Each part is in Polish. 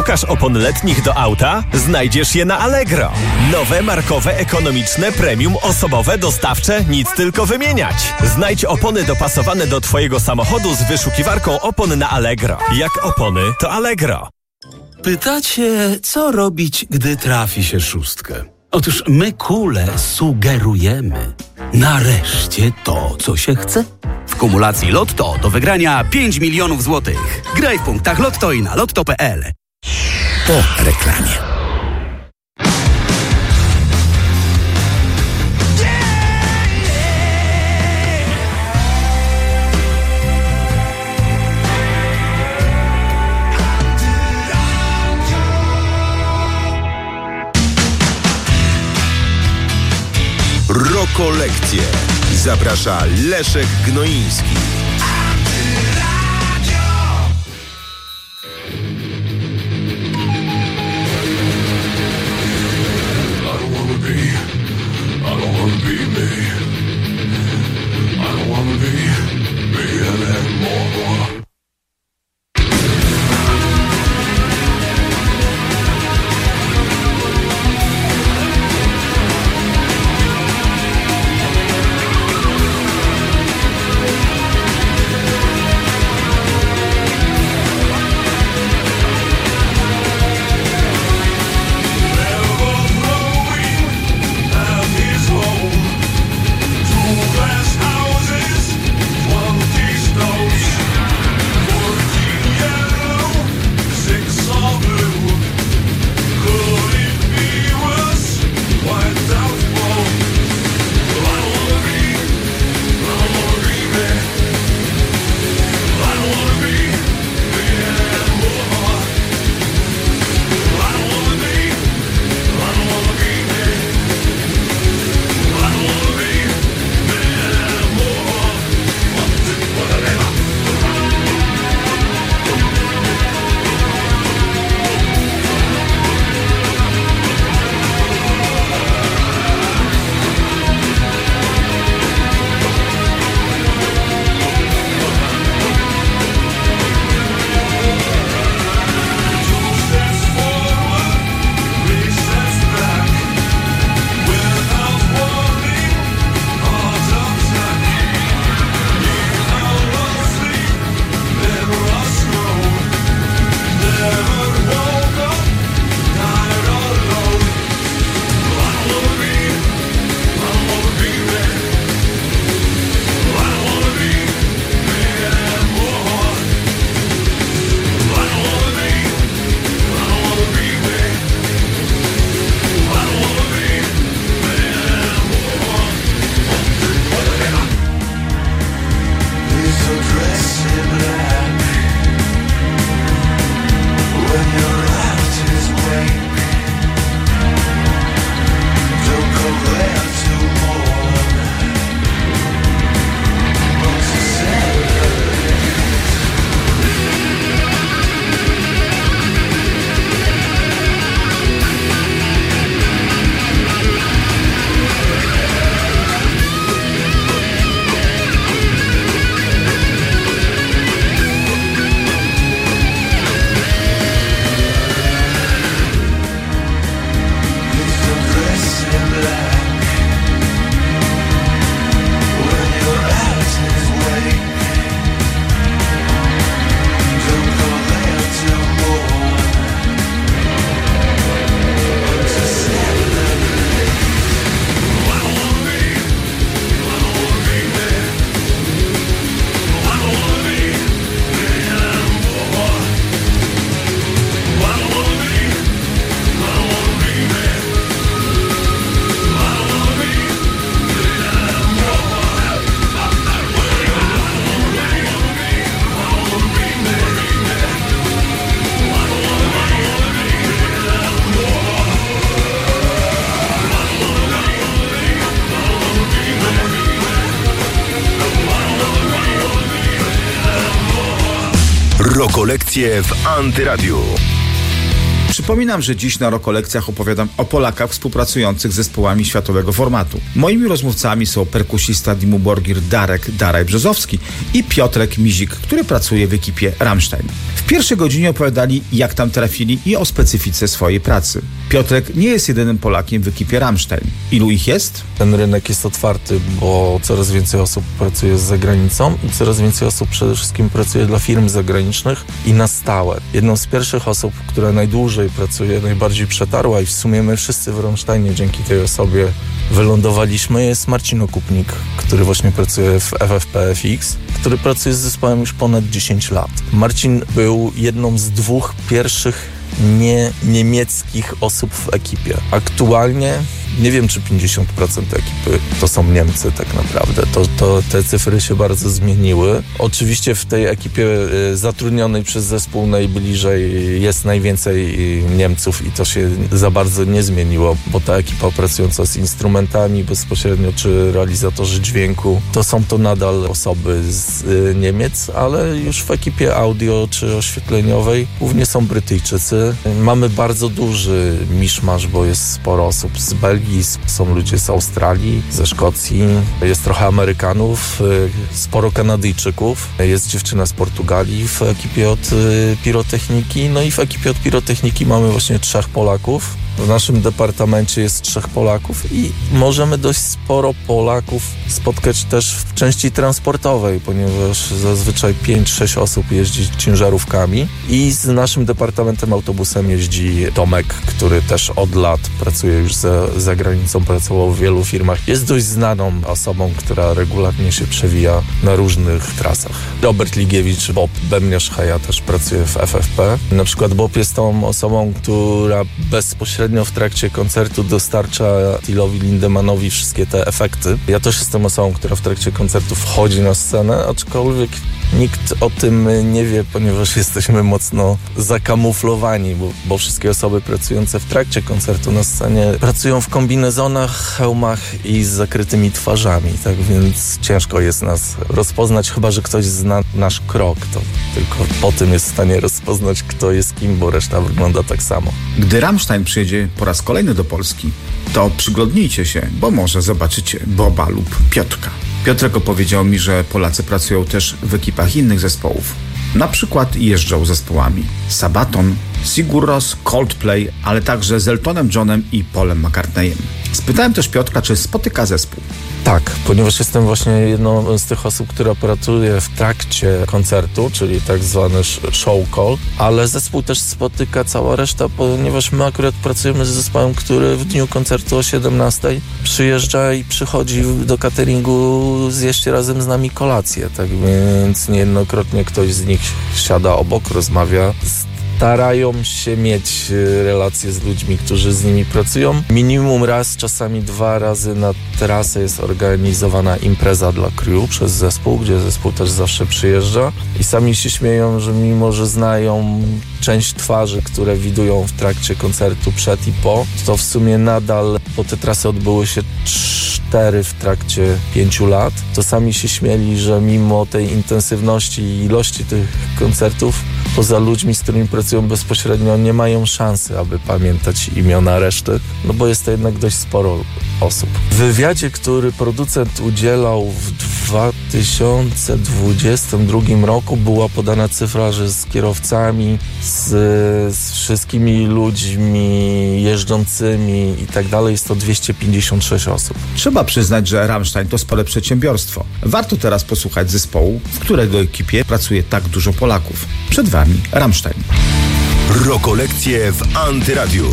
Szukasz opon letnich do auta? Znajdziesz je na Allegro. Nowe, markowe, ekonomiczne, premium, osobowe, dostawcze, nic tylko wymieniać. Znajdź opony dopasowane do Twojego samochodu z wyszukiwarką opon na Allegro. Jak opony, to Allegro. Pytacie, co robić, gdy trafi się szóstkę? Otóż my kule sugerujemy. Nareszcie to, co się chce. W kumulacji Lotto do wygrania 5 milionów złotych. Graj w punktach Lotto i na lotto.pl. Po reklamie. Rokolekcje. Zaprasza Leszek Gnoiński. Rokolekcje w Antyradiu. Przypominam, że dziś na Rokolekcjach opowiadam o Polakach współpracujących z zespołami światowego formatu. Moimi rozmówcami są perkusista Dimmu Borgir Darek Daraj Brzozowski i Piotrek Mizik, który pracuje w ekipie Rammstein. W pierwszej godzinie opowiadali, jak tam trafili i o specyfice swojej pracy. Piotrek nie jest jedynym Polakiem w ekipie Rammstein. Ilu ich jest? Ten rynek jest otwarty, bo coraz więcej osób pracuje za granicą i coraz więcej osób przede wszystkim pracuje dla firm zagranicznych i na stałe. Jedną z pierwszych osób, która najdłużej pracuje, najbardziej przetarła i w sumie my wszyscy w Rammsteinie dzięki tej osobie wylądowaliśmy, jest Marcin Okupnik, który właśnie pracuje w FFPFX, który pracuje z zespołem już ponad 10 lat. Marcin był jedną z 2 pierwszych niemieckich osób w ekipie. Aktualnie nie wiem, czy 50% ekipy to są Niemcy tak naprawdę. Te cyfry się bardzo zmieniły. Oczywiście w tej ekipie zatrudnionej przez zespół najbliżej jest najwięcej Niemców i to się za bardzo nie zmieniło, bo ta ekipa pracująca z instrumentami bezpośrednio, czy realizatorzy dźwięku, to są to nadal osoby z Niemiec, ale już w ekipie audio czy oświetleniowej głównie są Brytyjczycy. Mamy bardzo duży miszmasz, bo jest sporo osób z Belgii, są ludzie z Australii, ze Szkocji, jest trochę Amerykanów, sporo Kanadyjczyków, jest dziewczyna z Portugalii w ekipie od pirotechniki, no i w ekipie od pirotechniki mamy właśnie 3 Polaków. W naszym departamencie jest 3 Polaków i możemy dość sporo Polaków spotkać też w części transportowej, ponieważ zazwyczaj 5-6 osób jeździ ciężarówkami i z naszym departamentem autobusem jeździ Tomek, który też od lat pracuje już za granicą, pracował w wielu firmach. Jest dość znaną osobą, która regularnie się przewija na różnych trasach. Robert Ligiewicz, Bob Bemniarz-Heja też pracuje w FFP. Na przykład Bob jest tą osobą, która bezpośrednio w trakcie koncertu dostarcza Tillowi Lindemanowi wszystkie te efekty. Ja też jestem osobą, która w trakcie koncertu wchodzi na scenę, aczkolwiek nikt o tym nie wie, ponieważ jesteśmy mocno zakamuflowani, bo wszystkie osoby pracujące w trakcie koncertu na scenie pracują w kombinezonach, hełmach i z zakrytymi twarzami, tak więc ciężko jest nas rozpoznać, chyba że ktoś zna nasz krok, to tylko po tym jest w stanie rozpoznać, kto jest kim, bo reszta wygląda tak samo. Gdy Rammstein przyjedzie po raz kolejny do Polski, to przyglądnijcie się, bo może zobaczycie Boba lub Piotrka. Piotrek opowiedział mi, że Polacy pracują też w ekipach innych zespołów. Na przykład jeżdżą zespołami Sabaton, Sigur Rós, Coldplay, ale także z Eltonem Johnem i Paulem McCartneyem. Spytałem też Piotrka, czy spotyka zespół. Tak, ponieważ jestem właśnie jedną z tych osób, która pracuje w trakcie koncertu, czyli tak zwany show call, ale zespół też spotyka cała reszta, ponieważ my akurat pracujemy z zespołem, który w dniu koncertu o 17 przyjeżdża i przychodzi do cateringu zjeść razem z nami kolację, tak więc niejednokrotnie ktoś z nich siada obok, rozmawia. Starają się mieć relacje z ludźmi, którzy z nimi pracują. Minimum raz, czasami 2 razy na trasę jest organizowana impreza dla crew przez zespół, gdzie zespół też zawsze przyjeżdża i sami się śmieją, że mimo, że znają część twarzy, które widują w trakcie koncertu przed i po, to w sumie nadal, bo te trasy odbyły się 4 w trakcie 5 lat, to sami się śmieli, że mimo tej intensywności i ilości tych koncertów, poza ludźmi, z którymi pracują bezpośrednio, nie mają szansy, aby pamiętać imiona reszty, no bo jest to jednak dość sporo osób. W wywiadzie, który producent udzielał w 2022 roku, była podana cyfra, że z kierowcami, z wszystkimi ludźmi jeżdżącymi i tak dalej jest to 256 osób. Trzeba przyznać, że Rammstein to spore przedsiębiorstwo. Warto teraz posłuchać zespołu, w którego ekipie pracuje tak dużo Polaków. Przed Wami Rammstein. Rokolekcje w Antyradiu.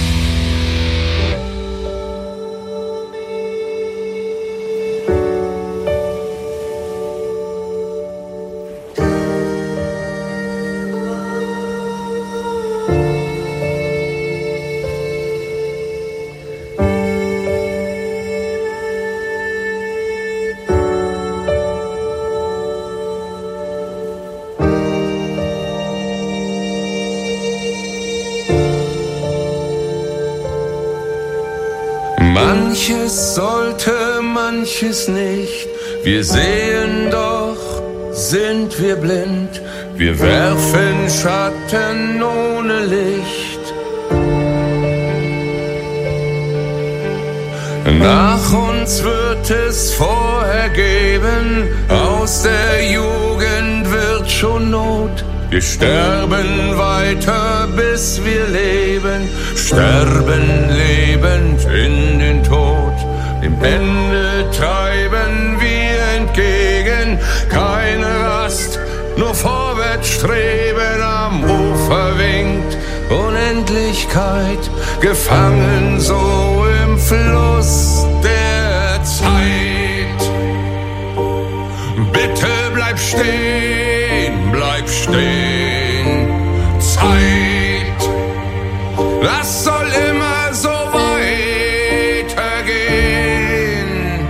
Manches sollte, manches nicht. Wir sehen doch, sind wir blind. Wir werfen Schatten ohne Licht. Nach uns wird es vorher geben. Aus der Jugend wird schon Not. Wir sterben weiter, bis wir leben, sterben lebend in den Tod. Dem Ende treiben wir entgegen, keine Rast, nur vorwärts streben. Am Ufer winkt Unendlichkeit, gefangen so im Fluss der Zeit. Bitte bleib stehen, bleib stehen, Zeit, das soll immer so weitergehen.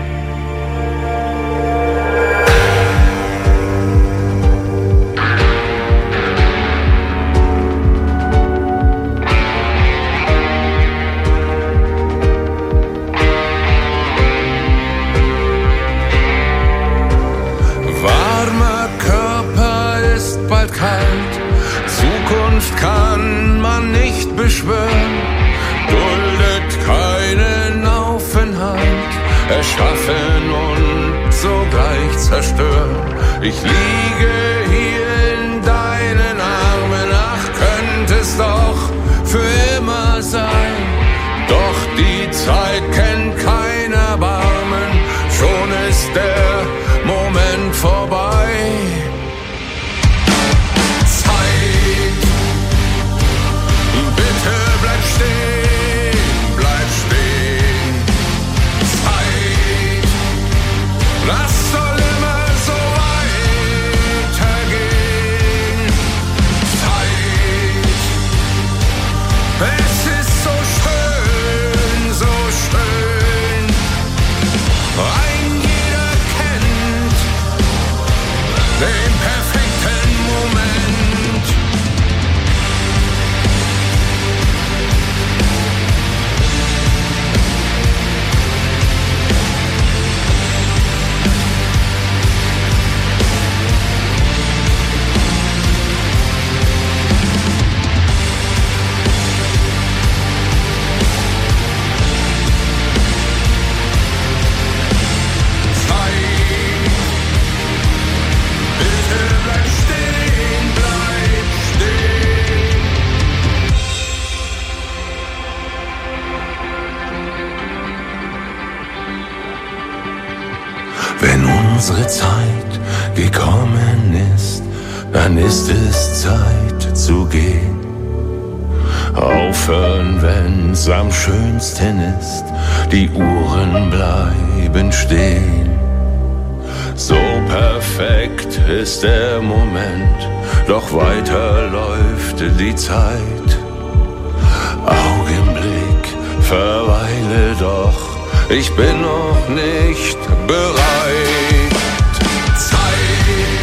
Warmer Körper ist bald kalt, Zukunft kann man nicht beschwören, duldet keinen Aufenthalt, erschaffen und sogleich zerstören. Ich liege hier in deinen Armen, ach, könnte es doch für immer sein. Doch die Zeit kennt kein Erbarmen, schon ist der Moment vorbei. Zeit, bitte bleib stehen, bleib stehen. Zeit, das soll immer so weitergehen. Zeit, es ist so schön, so schön. Ein jeder kennt den perfekten Moment. Bitte bleib stehen, bleib stehen. Wenn unsere Zeit gekommen ist, dann ist es Zeit zu gehen. Aufhören, wenn's am schönsten ist, die Uhren bleiben stehen. So perfekt ist der Moment, doch weiter läuft die Zeit. Augenblick, verweile doch, ich bin noch nicht bereit. Zeit,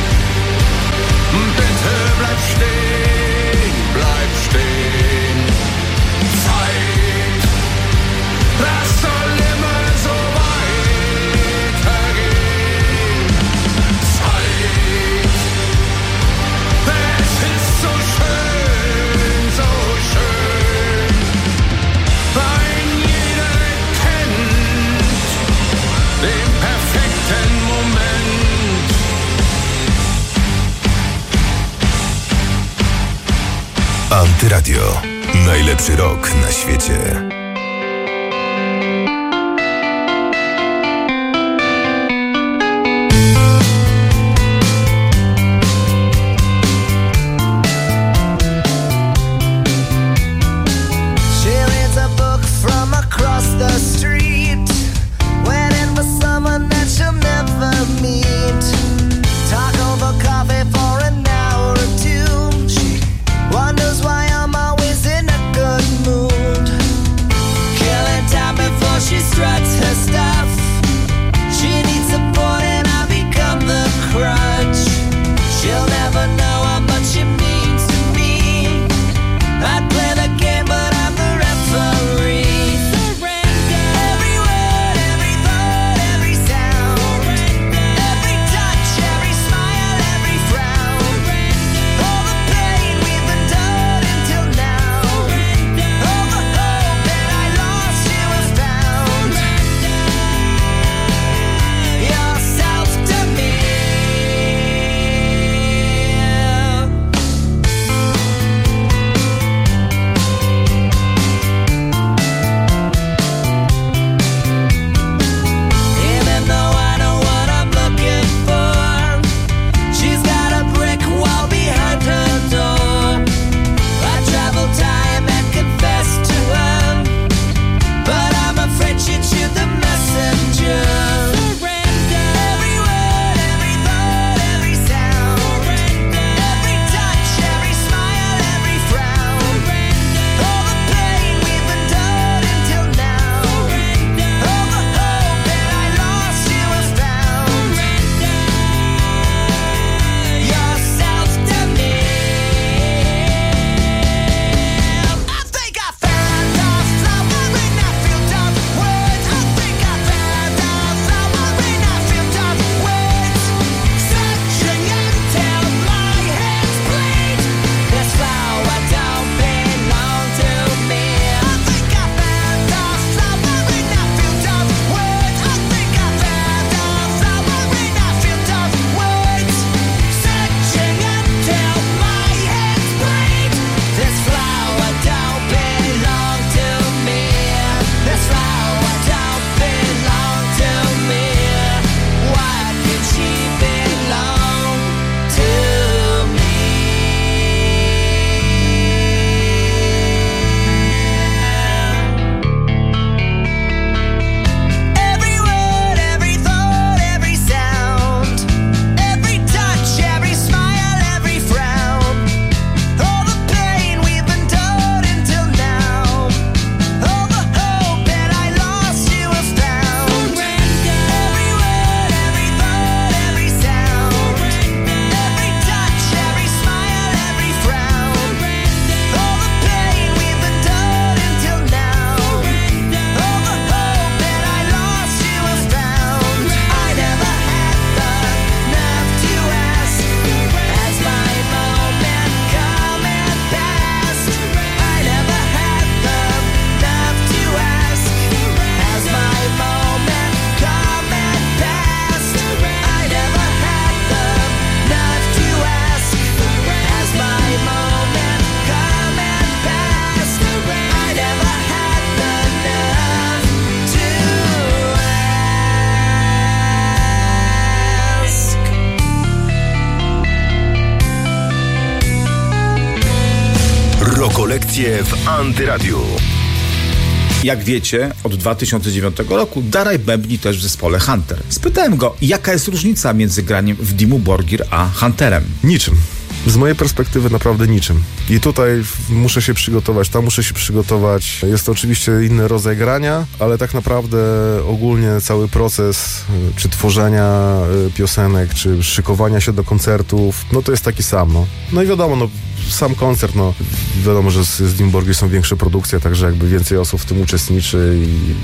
bitte bleib stehen, bleib stehen. Zeit, das soll immer so weitergehen. Zeit, es ist so schön, so schön. Ein jeder kennt den perfekten Moment. Antyradio. Najlepszy rok na świecie. She reads a book from across the street, waiting for someone that she'll never meet. Talk over coffee for an hour or two. She wonders why I'm always in a good mood. Killing time before she struts her stuff. She needs support and I become the crutch. She'll never know how much it means to me. I'd play the game, but I'm the referee. Surrender. Every Rokolekcje w Antyradiu. Jak wiecie, od 2009 roku Daraj bębni też w zespole Hunter. Spytałem go, jaka jest różnica między graniem w Dimmu Borgir a Hunterem. Niczym. Z mojej perspektywy naprawdę niczym. I tutaj muszę się przygotować, tam muszę się przygotować. Jest to oczywiście inny rodzaj grania, ale tak naprawdę ogólnie cały proces czy tworzenia piosenek, czy szykowania się do koncertów, no to jest taki sam. No i wiadomo, sam koncert, wiadomo, że z Dimmu Borgir są większe produkcje, także jakby więcej osób w tym uczestniczy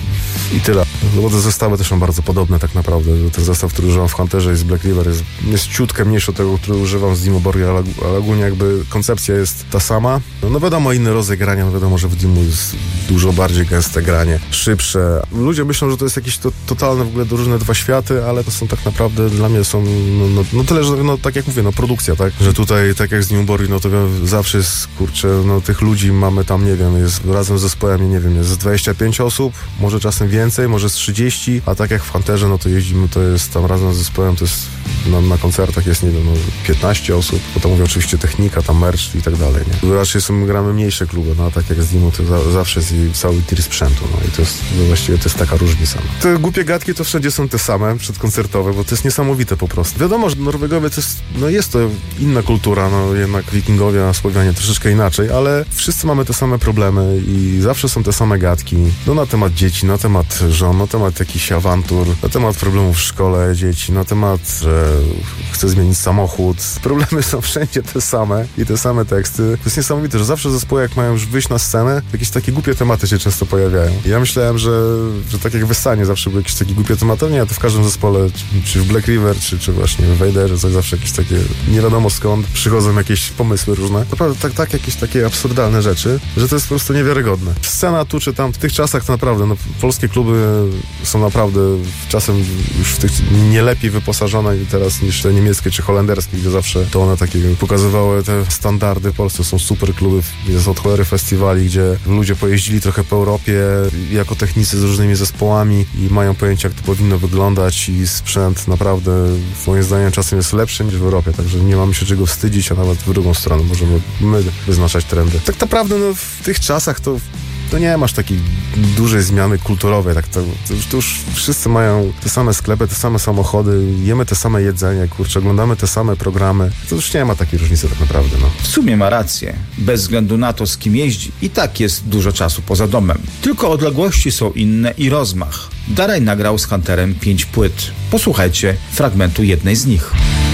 i tyle. No bo te zestawy też są bardzo podobne tak naprawdę. Ten zestaw, który używam w Hunterze i z Black River jest ciutkę mniejszy od tego, który używam z Dimmu Borgir, ale ogólnie jakby koncepcja jest ta sama. No wiadomo, inny rodzaj grania, no wiadomo, że w Dimmu jest dużo bardziej gęste granie, szybsze. Ludzie myślą, że to jest jakieś totalne w ogóle różne dwa światy, ale to są tak naprawdę, dla mnie są, tyle, że tak jak mówię, produkcja, tak? Że tutaj, tak jak z Dimmu Borgir, to zawsze jest, tych ludzi mamy tam, nie wiem, jest razem z zespołem, nie wiem, jest 25 osób, może czasem więcej, może z 30, a tak jak w Hunterze, to jeździmy, to jest tam razem z zespołem, to jest na koncertach jest, nie wiem, 15 osób, bo tam mówię oczywiście technika, tam merch i tak dalej, nie? Raczej gramy mniejsze kluby, a tak jak z Dimmu, to zawsze jest cały tir sprzętu, i to jest, właściwie to jest taka różnica. Te głupie gadki to wszędzie są te same, przedkoncertowe, bo to jest niesamowite po prostu. Wiadomo, że Norwegowie to jest to inna kultura, jednak Wikingowie, a Słowianie troszeczkę inaczej, ale wszyscy mamy te same problemy i zawsze są te same gadki, na temat dzieci, na temat żon, na temat jakichś awantur, na temat problemów w szkole dzieci, na temat, że chcę zmienić samochód. Problemy są wszędzie te same i te same teksty. To jest niesamowite, że zawsze zespoły, jak mają już wyjść na scenę, jakieś takie głupie tematy się często pojawiają. I ja myślałem, że tak jak w Wessanie zawsze były jakieś takie głupie tematy, nie, to w każdym zespole, czy w Black River, czy właśnie w Vaderze, coś zawsze jakieś takie, nie wiadomo skąd, przychodzą jakieś pomysły różne. Naprawdę tak jakieś takie absurdalne rzeczy, że to jest po prostu niewiarygodne. Scena tu czy tam, w tych czasach to naprawdę, polskie kluby są naprawdę czasem już w tych nie lepiej wyposażone teraz niż te niemieckie czy holenderskie, gdzie zawsze to one takie pokazywały te standardy. W Polsce są super kluby, jest od cholery festiwali, gdzie ludzie pojeździli trochę po Europie jako technicy z różnymi zespołami i mają pojęcie, jak to powinno wyglądać i sprzęt naprawdę moim zdaniem czasem jest lepszy niż w Europie, także nie mamy się czego wstydzić, a nawet w drugą stronę możemy my wyznaczać trendy. Tak naprawdę w tych czasach to nie masz takiej dużej zmiany kulturowej, to już wszyscy mają te same sklepy, te same samochody, jemy te same jedzenie, oglądamy te same programy. To już nie ma takiej różnicy tak naprawdę. W sumie ma rację. Bez względu na to, z kim jeździ, i tak jest dużo czasu poza domem. Tylko odległości są inne i rozmach. Daraj nagrał z Hunterem 5 płyt. Posłuchajcie fragmentu jednej z nich.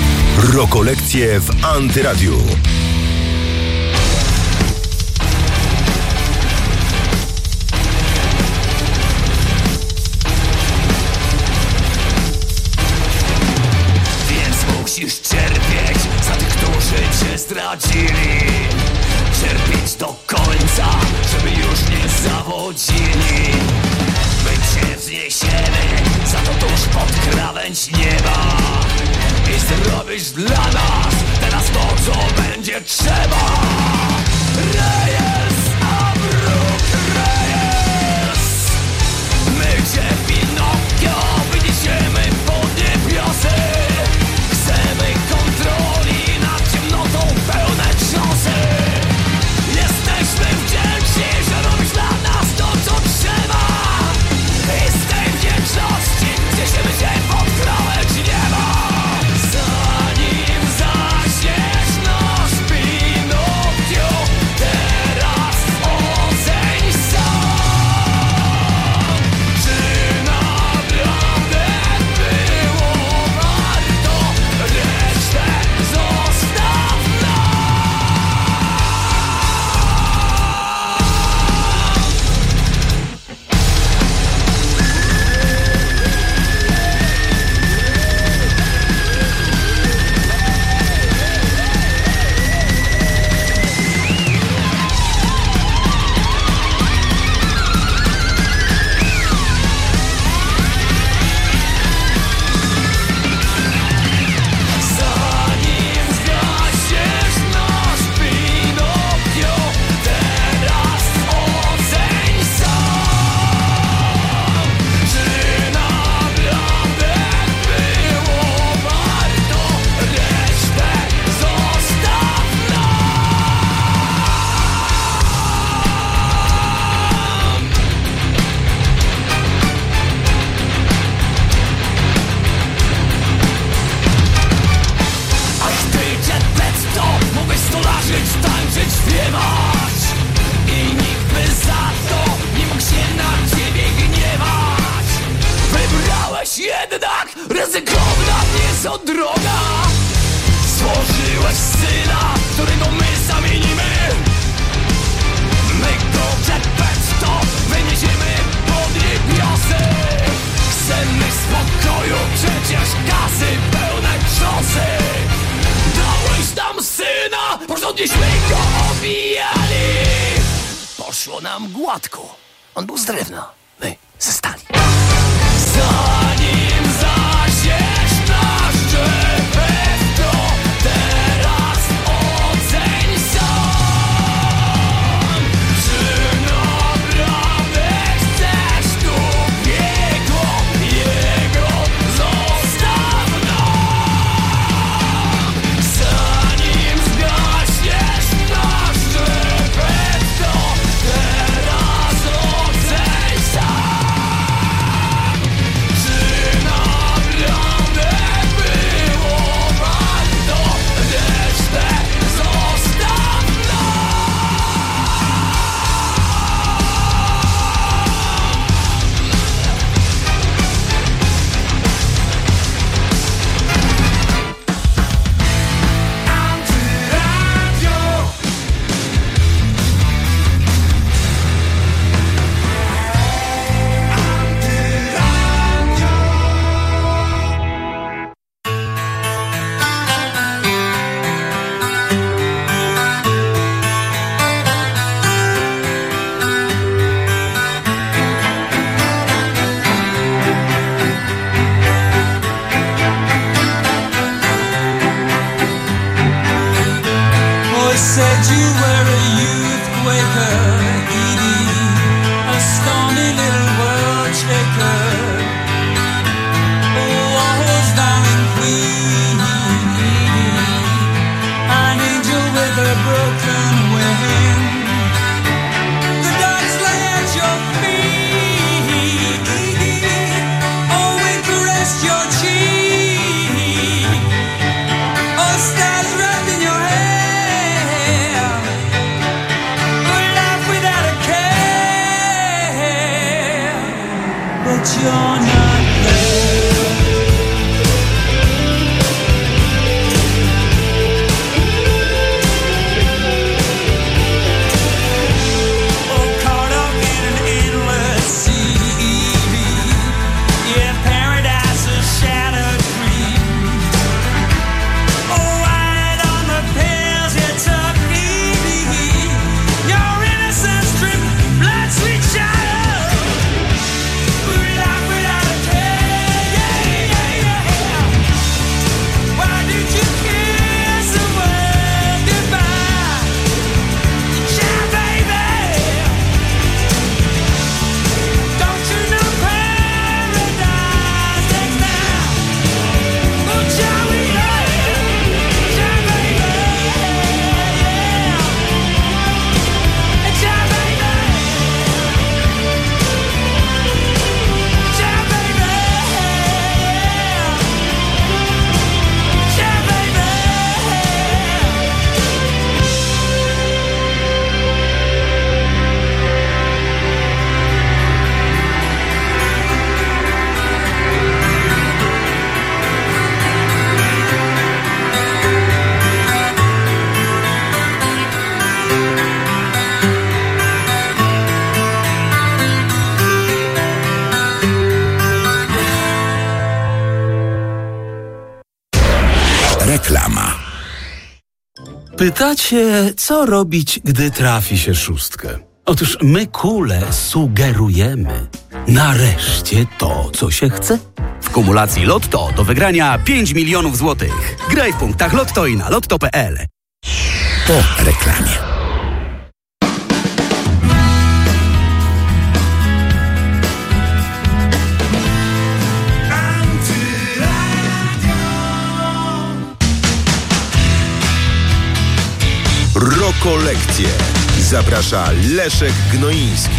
Rokolekcje w Antyradiu. Musisz cierpieć za tych, którzy cię zdradzili. Cierpieć do końca, żeby już nie zawodzili. My cię wzniesiemy, za to tuż pod krawędź nieba. I zrobisz dla nas teraz to, co będzie trzeba. Rejers, a wróg rejers. My cię Pinokio wyniesiemy pod niebiosy. Chcemy kontroli nad ciemnotą pełne trząsy. Jesteśmy wdzięczni, że robisz dla nas to, co trzeba. I z tej wdzięczności wniesiemy cię pod krawędź nieba. Zanim zaśniesz nasz Pinokio, teraz co droga. Stworzyłeś syna, którego my zamienimy. My go to wyniesiemy pod niebiosy. Chcemy spokoju, przecież kasy pełne czosy. Dałeś nam syna, porządnieśmy go obijali. Poszło nam gładko, on był z drewna, my ze stali. Zanim zasiesz nasz szczypy, to teraz oceń sam. Czy naprawdę chcesz tu jego zostaw nam. Zanim zgasiesz nasz szczypy, to teraz oceń sam. Czy naprawdę było warto, resztę zostaw nam. Boy said you were a youth quaker, Edie, a stormy little world shaker. Walls down in Queen, Edie, an angel with a broken wing. The dogs lay at your feet, Edie, oh, we caressed your cheek. Oh, stars wrapped in your hair. But you're not there. Oh, caught up in an endless sea. Yeah, paradise is shattered dreams. Oh, right on the pills you took, Evie. Your innocence dripped blood, sweet child. Reklama. Pytacie, co robić, gdy trafi się szóstkę? Otóż my kule sugerujemy. Nareszcie to, co się chce. W kumulacji Lotto do wygrania 5 milionów złotych. Graj w punktach Lotto i na lotto.pl. Po reklamie. Rokolekcje. Zaprasza Leszek Gnoiński.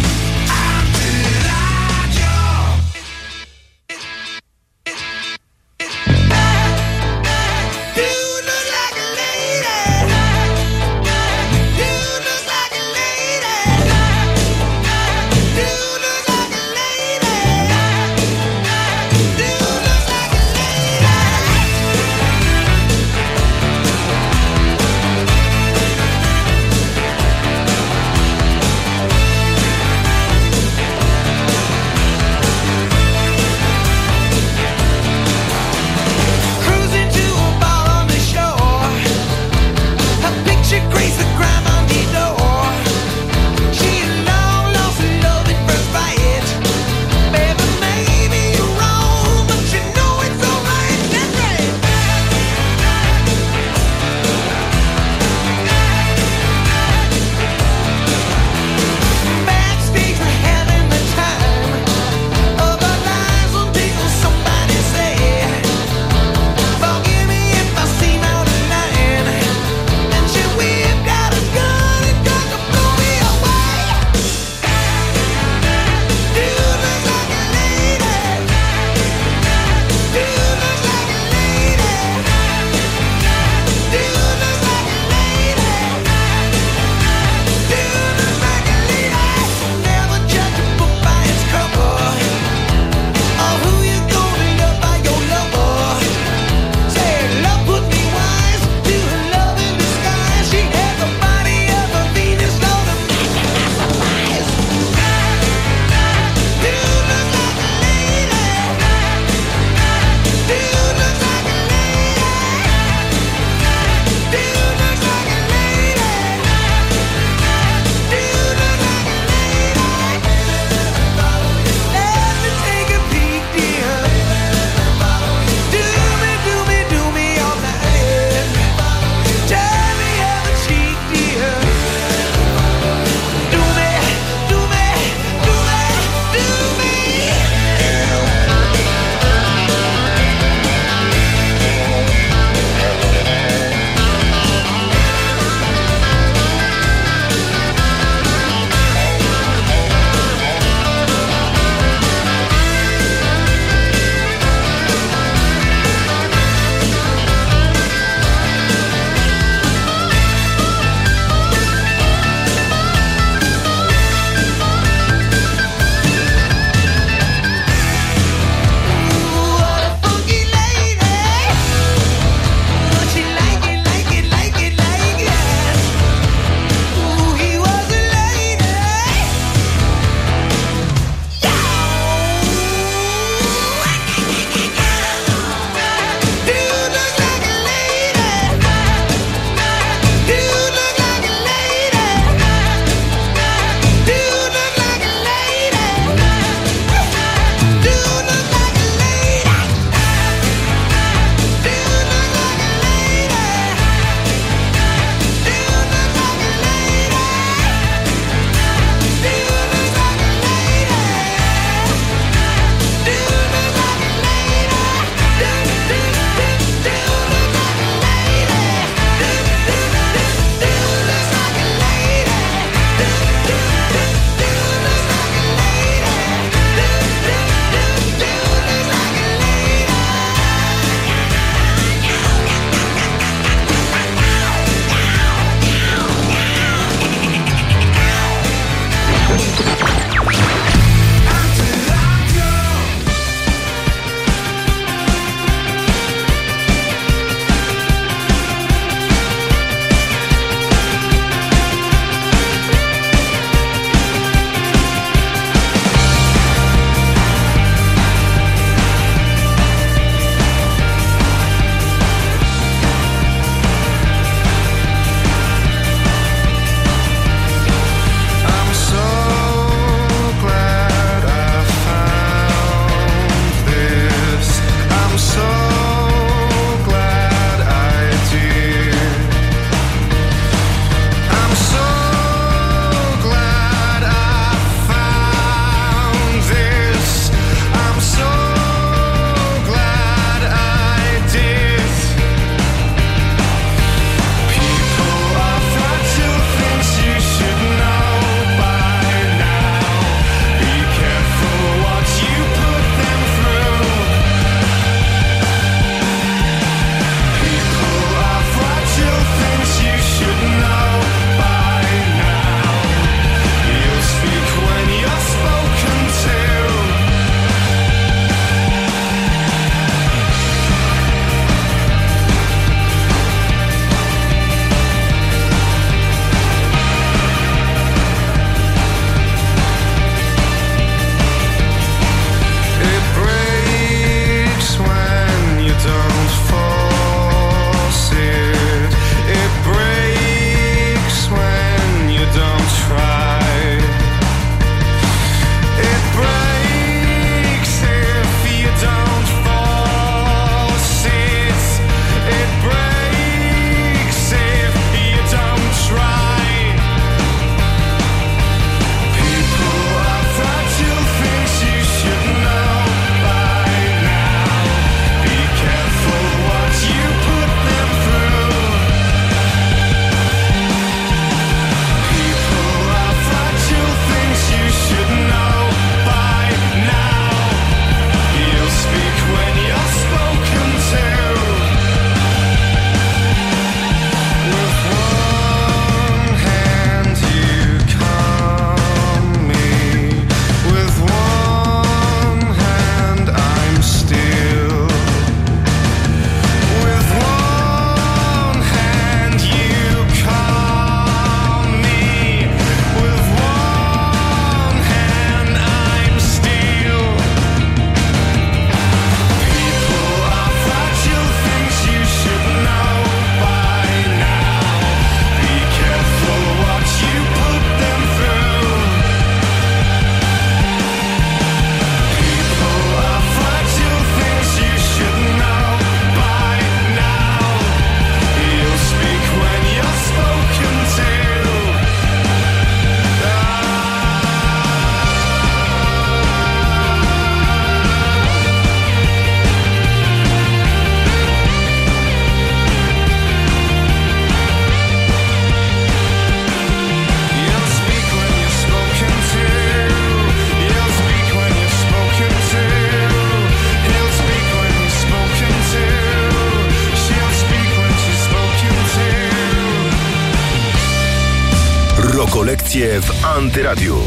Rokolekcje w Antyradiu.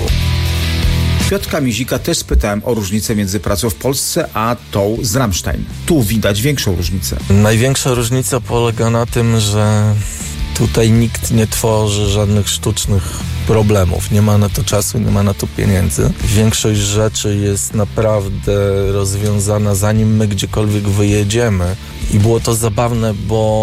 Piotrka Mizika też spytałem o różnicę między pracą w Polsce a tą z Rammstein. Tu widać większą różnicę. Największa różnica polega na tym, że tutaj nikt nie tworzy żadnych sztucznych problemów. Nie ma na to czasu, nie ma na to pieniędzy. Większość rzeczy jest naprawdę rozwiązana, zanim my gdziekolwiek wyjedziemy. I było to zabawne,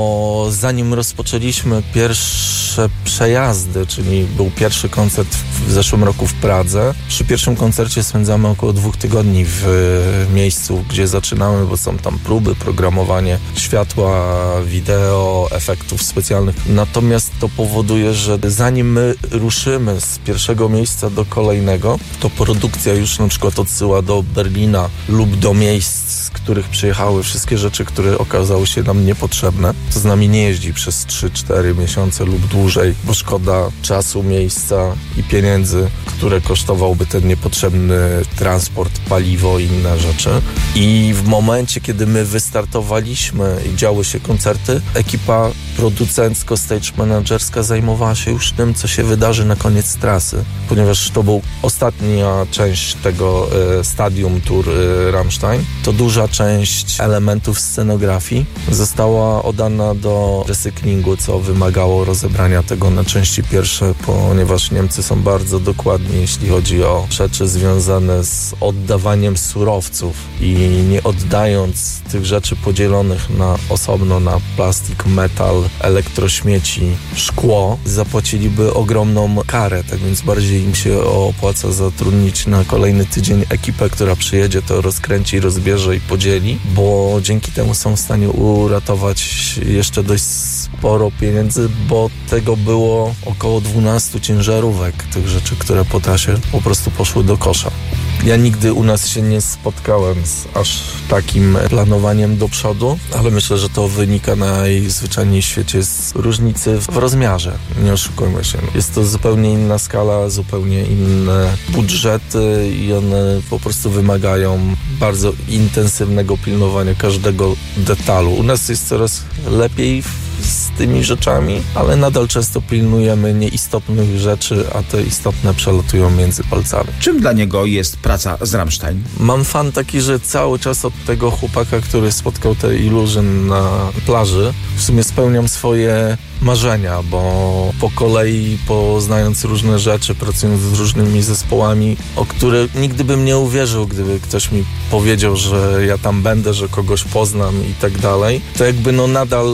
bo zanim rozpoczęliśmy pierwsze przejazdy, czyli był pierwszy koncert w zeszłym roku w Pradze, przy pierwszym koncercie spędzamy około 2 tygodni w miejscu, gdzie zaczynamy, bo są tam próby, programowanie światła, wideo, efektów specjalnych. Natomiast to powoduje, że zanim my ruszymy z pierwszego miejsca do kolejnego, to produkcja już na przykład odsyła do Berlina lub do miejsc, z których przyjechały wszystkie rzeczy, które okazały się nam niepotrzebne. To z nami nie jeździ przez 3-4 miesiące lub dłużej, bo szkoda czasu, miejsca i pieniędzy, które kosztowałby ten niepotrzebny transport, paliwo i inne rzeczy. I w momencie, kiedy my wystartowaliśmy i działy się koncerty, ekipa producencko-stage managerska zajmowała się już tym, co się wydarzy na koniec trasy, ponieważ to był ostatnia część tego stadium tour Rammstein. To duża część elementów scenografii została oddana do recyklingu, co wymagało rozebrania tego na części pierwsze, ponieważ Niemcy są bardzo dokładni, jeśli chodzi o rzeczy związane z oddawaniem surowców i nie oddając tych rzeczy podzielonych na osobno na plastik, metal, elektrośmieci, szkło, zapłaciliby ogromną karę, tak więc bardziej im się opłaca zatrudnić na kolejny tydzień ekipę, która przyjedzie, to rozkręci, rozbierze i podzieli, bo dzięki temu są w stanie uratować jeszcze dość sporo pieniędzy, bo tego było około 12 ciężarówek tych rzeczy, które po trasie po prostu poszły do kosza. Ja nigdy u nas się nie spotkałem z aż takim planowaniem do przodu, ale myślę, że to wynika najzwyczajniej w świecie z różnicy w rozmiarze. Nie oszukujmy się. Jest to zupełnie inna skala, zupełnie inne budżety i one po prostu wymagają bardzo intensywnego pilnowania każdego detalu. U nas jest coraz lepiej z tymi rzeczami, ale nadal często pilnujemy nieistotnych rzeczy, a te istotne przelatują między palcami. Czym dla niego jest praca z Rammstein? Mam fan taki, że cały czas od tego chłopaka, który spotkał te Illusion na plaży, w sumie spełniam swoje marzenia, bo po kolei poznając różne rzeczy, pracując z różnymi zespołami, o które nigdy bym nie uwierzył, gdyby ktoś mi powiedział, że ja tam będę, że kogoś poznam i tak dalej, to jakby nadal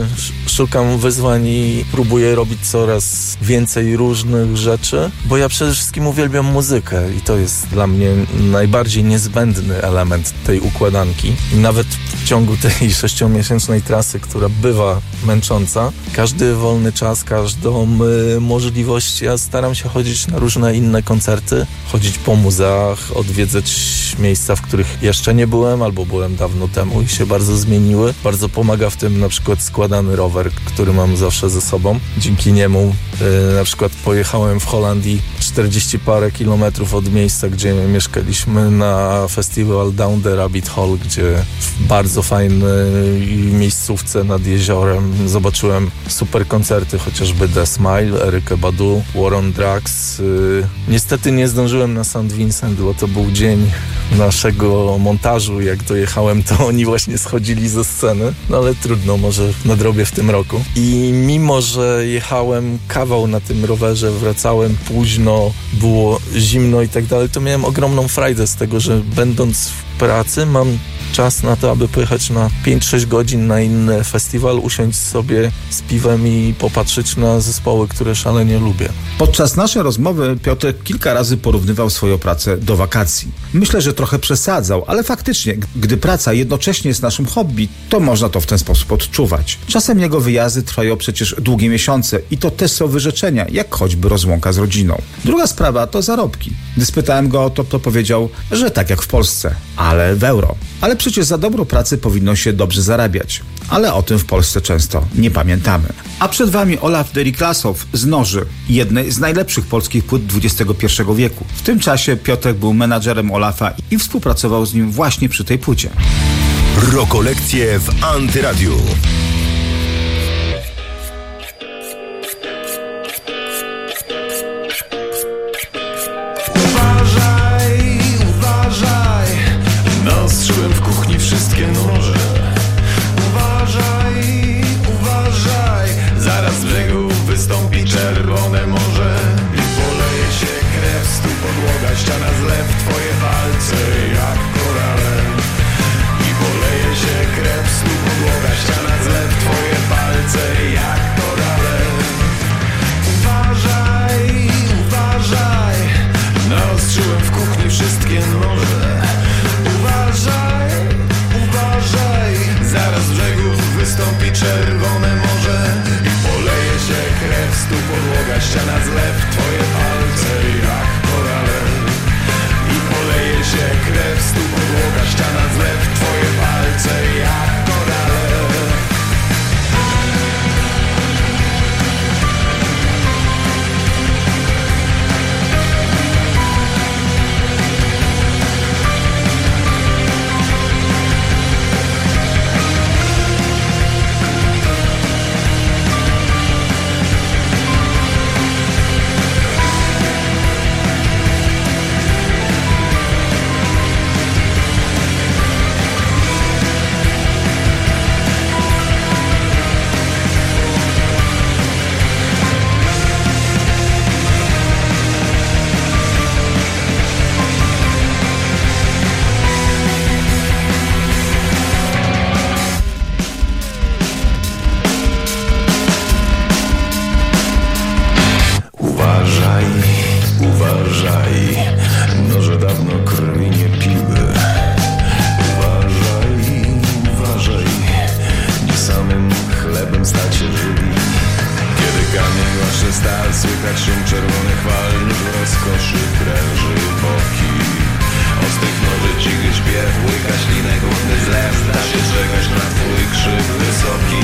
szukam wyzwań i próbuję robić coraz więcej różnych rzeczy, bo ja przede wszystkim uwielbiam muzykę i to jest dla mnie najbardziej niezbędny element tej układanki. I nawet w ciągu tej 6-miesięcznej trasy, która bywa męcząca, każdy wolny czas, każdą możliwość, ja staram się chodzić na różne inne koncerty, chodzić po muzeach, odwiedzać miejsca, w których jeszcze nie byłem albo byłem dawno temu i się bardzo zmieniły. Bardzo pomaga w tym na przykład składany rower, który mam zawsze ze sobą. Dzięki niemu na przykład pojechałem w Holandii 40 parę kilometrów od miejsca, gdzie mieszkaliśmy, na festiwal Down the Rabbit Hole, gdzie w bardzo fajnej miejscówce nad jeziorem zobaczyłem super koncerty, chociażby The Smile, Erykę Badu, War on Drugs. Niestety nie zdążyłem na St. Vincent, bo to był dzień naszego montażu. Jak dojechałem, to oni właśnie schodzili ze sceny, no ale trudno, może nadrobię w tym roku. I mimo, że jechałem kawał na tym rowerze, wracałem późno, było zimno i tak dalej, to miałem ogromną frajdę z tego, że będąc w pracy mam czas na to, aby pojechać na 5-6 godzin na inny festiwal, usiąść sobie z piwem i popatrzeć na zespoły, które szalenie lubię. Podczas naszej rozmowy Piotr kilka razy porównywał swoją pracę do wakacji. Myślę, że trochę przesadzał, ale faktycznie, gdy praca jednocześnie jest naszym hobby, to można to w ten sposób odczuwać. Czasem jego wyjazdy trwają przecież długie miesiące i to też są wyrzeczenia, jak choćby rozłąka z rodziną. Druga sprawa to zarobki. Gdy spytałem go o to, to powiedział, że tak jak w Polsce, ale w euro. Ale przecież za dobrą pracę powinno się dobrze zarabiać. Ale o tym w Polsce często nie pamiętamy. A przed wami Olaf Deriklasow z Noży, jednej z najlepszych polskich płyt XXI wieku. W tym czasie Piotrek był menadżerem Olafa i współpracował z nim właśnie przy tej płycie. Rokolekcje w Antyradiu. ściana zlew, twoje palce jak korale. I poleje się krew, stół podłoga, ściana zlew, twoje palce jak korale. Uważaj, noże dawno krwi nie piły. Uważaj, nie samym chlebem stać się żywi. Kiedy kamień wasze stal, słychać szum czerwonych fal, już w rozkoszy pręży boki. Ostrych noży, cichy śpiew, łyka ślinę, głodny zlew, da się czekać na twój krzyk wysoki.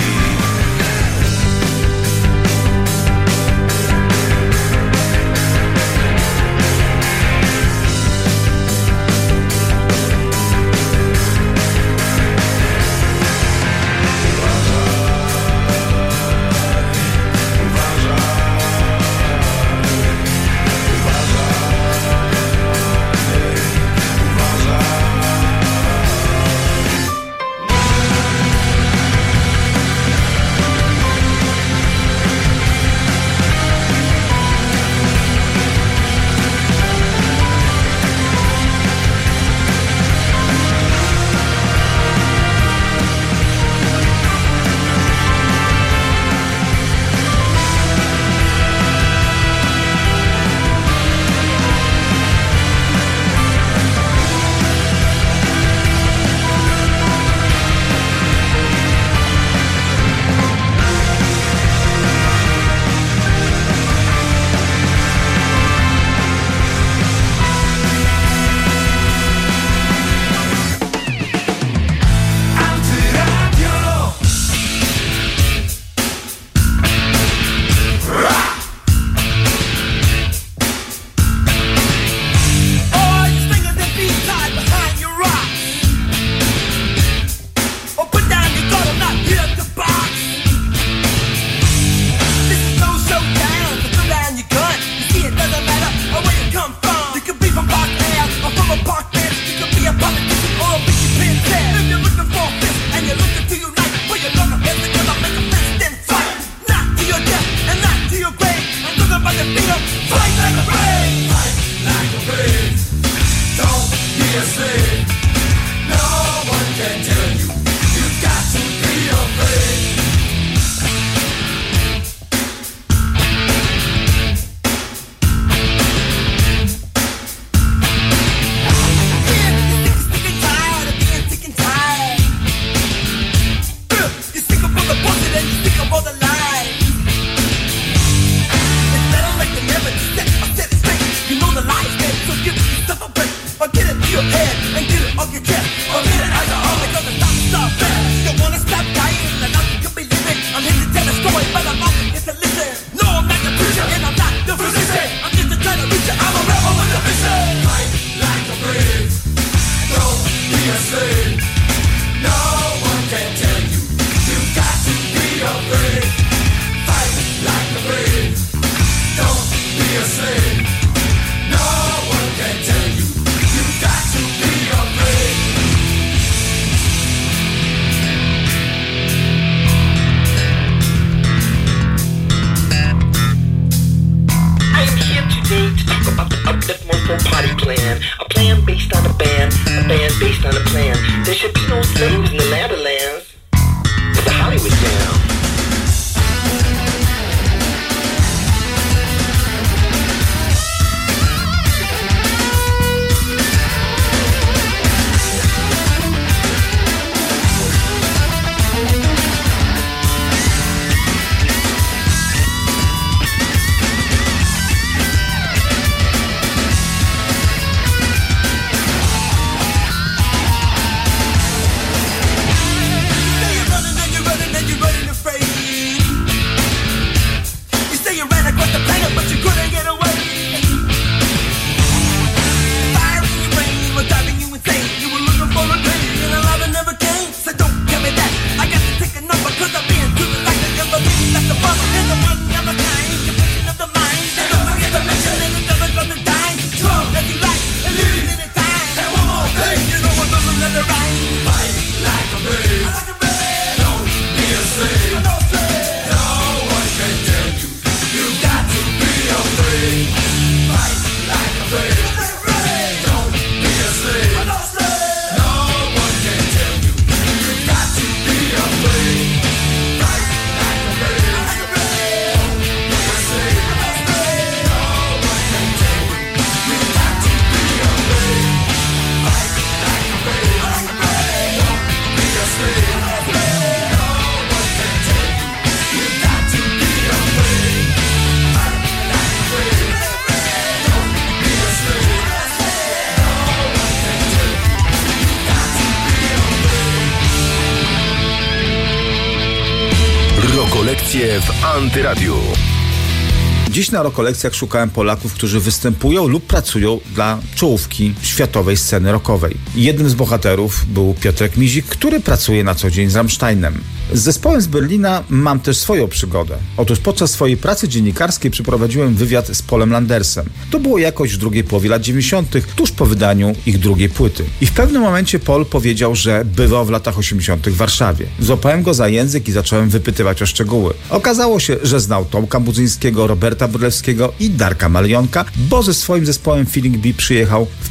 Rokolekcje w Antyradiu. Dziś na Rokolekcjach szukałem Polaków, którzy występują lub pracują dla czołówki światowej sceny rockowej. Jednym z bohaterów był Piotrek Mizik, który pracuje na co dzień z Rammsteinem. Z zespołem z Berlina mam też swoją przygodę. Otóż podczas swojej pracy dziennikarskiej przeprowadziłem wywiad z Polem Landersem. To było jakoś w drugiej połowie lat 90., tuż po wydaniu ich drugiej płyty. I w pewnym momencie Pol powiedział, że bywał w latach 80. w Warszawie. Złapałem go za język i zacząłem wypytywać o szczegóły. Okazało się, że znał Tomka Budzyńskiego, Roberta Brylewskiego i Darka Malionka, bo ze swoim zespołem Feeling B przyjechał w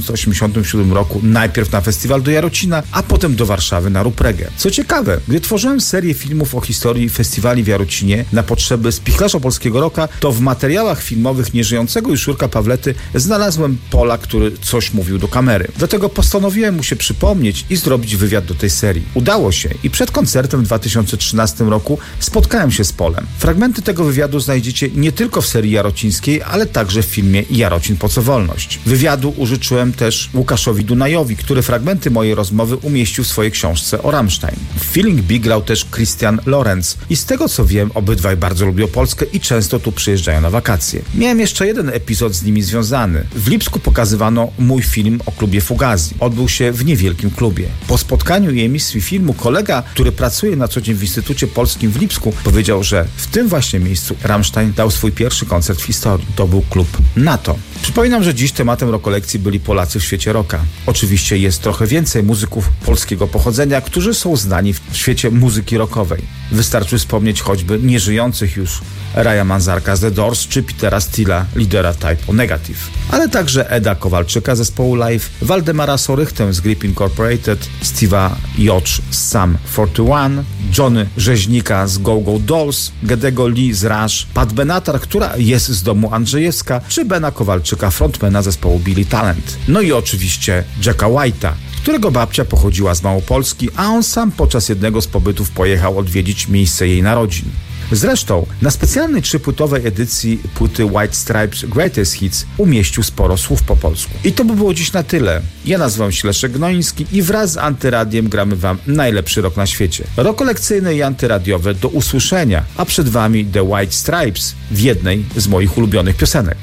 1987 roku najpierw na festiwal do Jarocina, a potem do Warszawy na Rupregę. Co ciekawe, gdy tworzyłem serię filmów o historii festiwali w Jarocinie na potrzeby spichlerza polskiego rocka, to w materiałach filmowych nieżyjącego już Jurka Pawlety znalazłem Pola, który coś mówił do kamery. Dlatego postanowiłem mu się przypomnieć i zrobić wywiad do tej serii. Udało się i przed koncertem w 2013 roku spotkałem się z Polem. Fragmenty tego wywiadu znajdziecie nie tylko w serii jarocińskiej, ale także w filmie Jarocin po co wolność. Wywiadu użyczyłem też Łukaszowi Dunajowi, który fragmenty mojej rozmowy umieścił w swojej książce o Rammstein. W Feeling B grał też Christian Lorenz i z tego co wiem, obydwaj bardzo lubią Polskę i często tu przyjeżdżają na wakacje. Miałem jeszcze jeden epizod z nimi związany. W Lipsku pokazywano mój film o klubie Fugazi. Odbył się w niewielkim klubie. Po spotkaniu i emisji filmu kolega, który pracuje na co dzień w Instytucie Polskim w Lipsku, powiedział, że w tym właśnie miejscu Rammstein dał swój pierwszy koncert w historii. To był klub NATO. Przypominam, że dziś tematem Rokolekcji byli Polacy w świecie rocka. Oczywiście jest trochę więcej muzyków polskiego pochodzenia, którzy są znani w świecie muzyki rockowej. Wystarczy wspomnieć choćby nieżyjących już Raja Manzarka z The Doors czy Petera Steela, lidera Type O Negative. Ale także Eda Kowalczyka z zespołu Live, Waldemara Sorychtę z Grip Incorporated, Steve'a Jocz z Sum 41, Johnny Rzeźnika z Go Go Dolls, Gedego Lee z Rush, Pat Benatar, która jest z domu Andrzejewska, czy Bena Kowalczyka, frontmana zespołu Billy Talent. No i oczywiście Jacka White'a, którego babcia pochodziła z Małopolski, a on sam podczas jednego z pobytów pojechał odwiedzić miejsce jej narodzin. Zresztą na specjalnej 3-płytowej edycji płyty White Stripes Greatest Hits umieścił sporo słów po polsku. I to by było dziś na tyle. Ja nazywam się Leszek Gnoński i wraz z Antyradiem gramy wam najlepszy rock na świecie. Rokolekcyjne i antyradiowe do usłyszenia, a przed wami The White Stripes w jednej z moich ulubionych piosenek.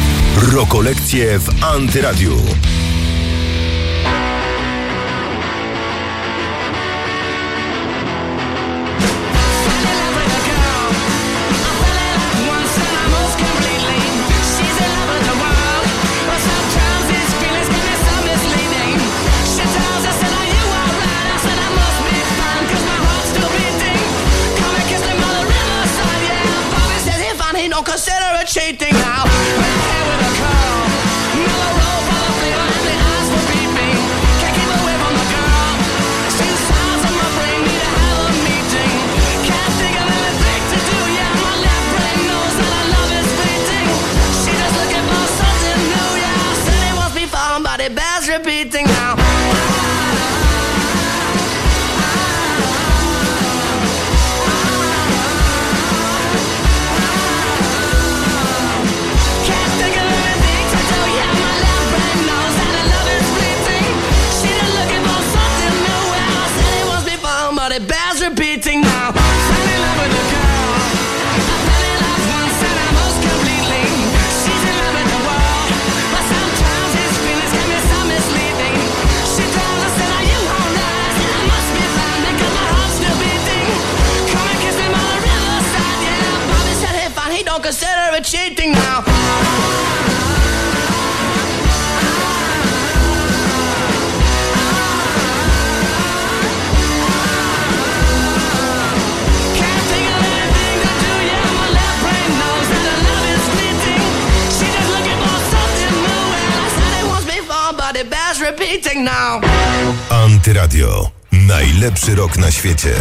Rokolekcje w Antyradiu. Don't consider it cheating now. Red hair with a curl, mellow roll full of flavor, and the eyes for beeping. Can't keep away from the girl. She's sounds in my brain, need to have a meeting. Can't think of anything to do, yeah. My left brain knows that our love is fleeting. She's just looking for something new, yeah. Said it wants me falling, but it bears repeating now. It bears repeating now. Fell in love with a girl. I fell in love once and I most completely. She's in love with the world, but sometimes his feelings can be so misleading. She tells us that you won't rise, and I must be blind because my heart's still beating. Come and kiss me on the riverside, yeah. Bobby said hey fine, he don't consider it cheating now. Repeating now. Antyradio. Najlepszy rock na świecie.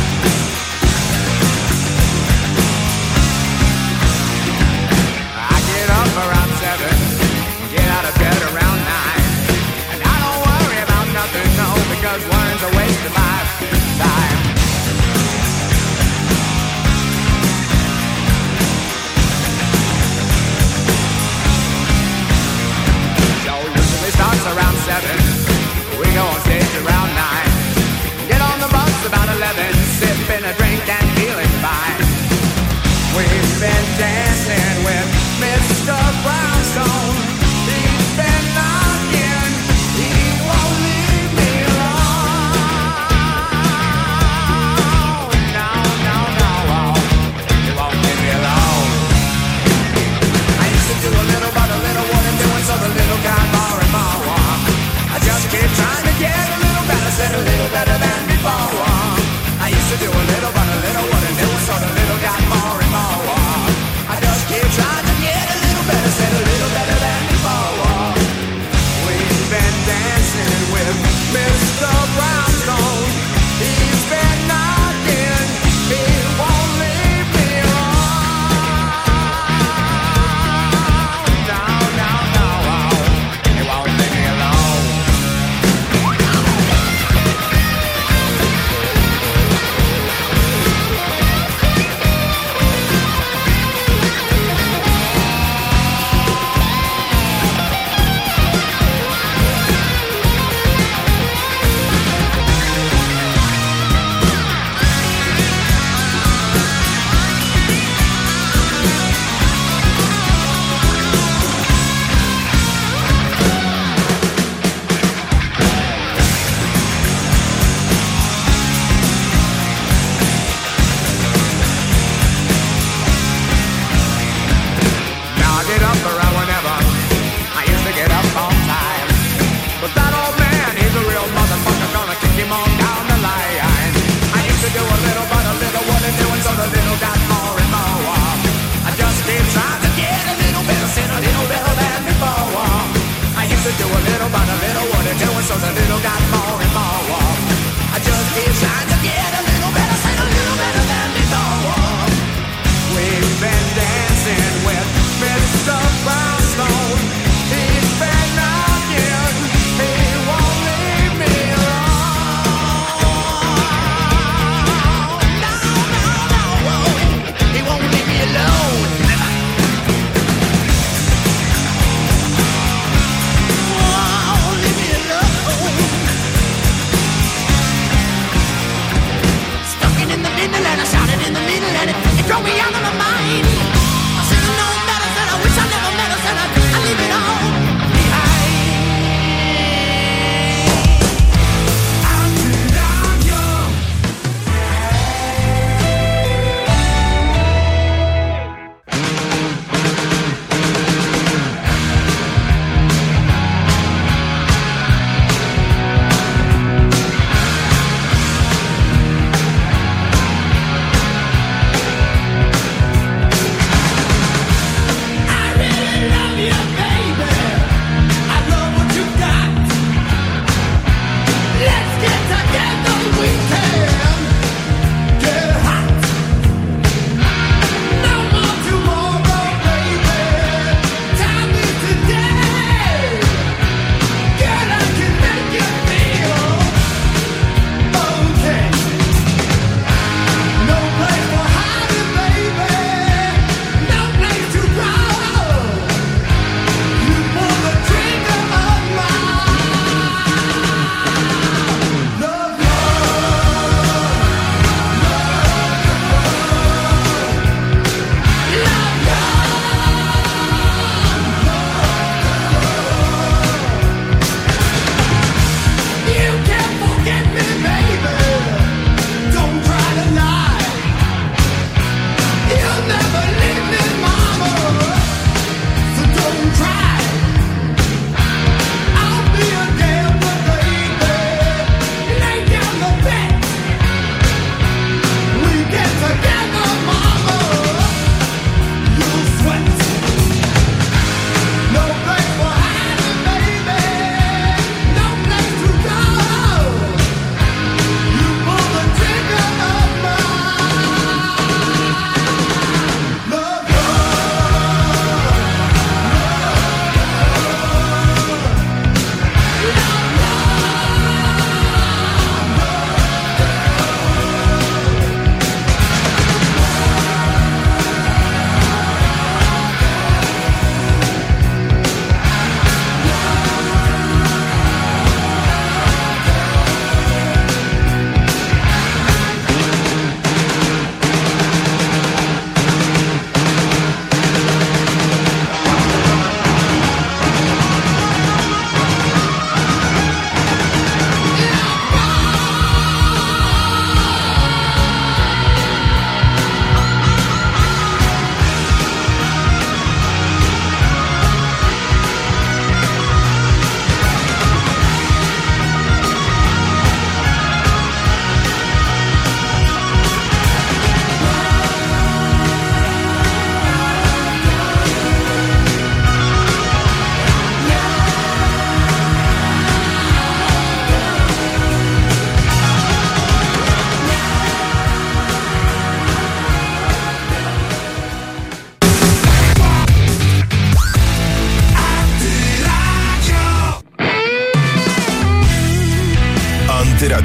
I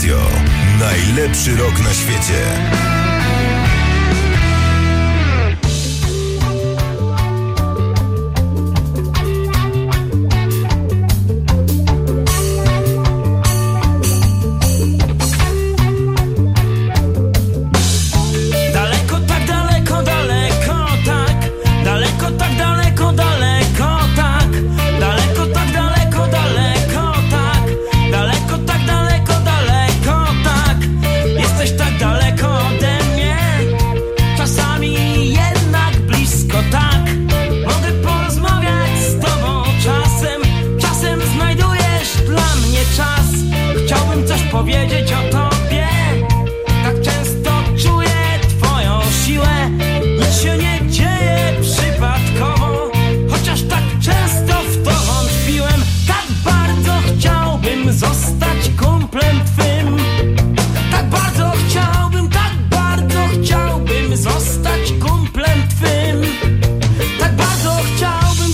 Antyradio. Najlepszy rok na świecie. Powiedzieć o tobie, tak często czuję twoją siłę. Nic się nie dzieje przypadkowo, chociaż tak często w to wątpiłem. Tak bardzo chciałbym zostać kumplem twym. Tak bardzo chciałbym zostać kumplem twym. Tak bardzo chciałbym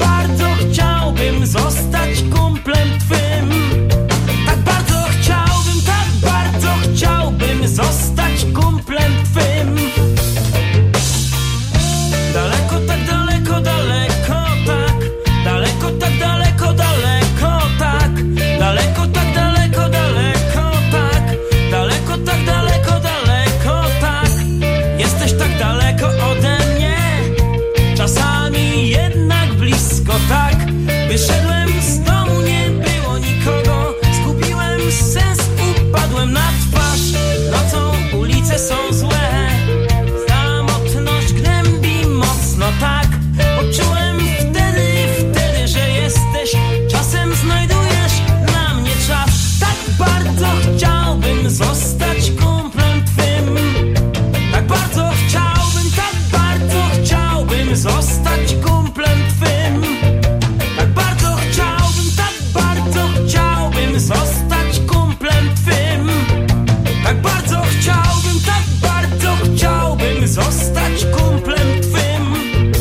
zostać kumplem twym. Tak bardzo chciałbym zostać kumplem twym. Daleko, tak daleko, daleko, tak. Daleko, tak daleko, daleko, tak. Daleko, tak daleko, daleko, tak. Daleko, tak daleko, daleko, tak. Jesteś tak daleko ode mnie, czasami jednak blisko, tak. Wyszedłem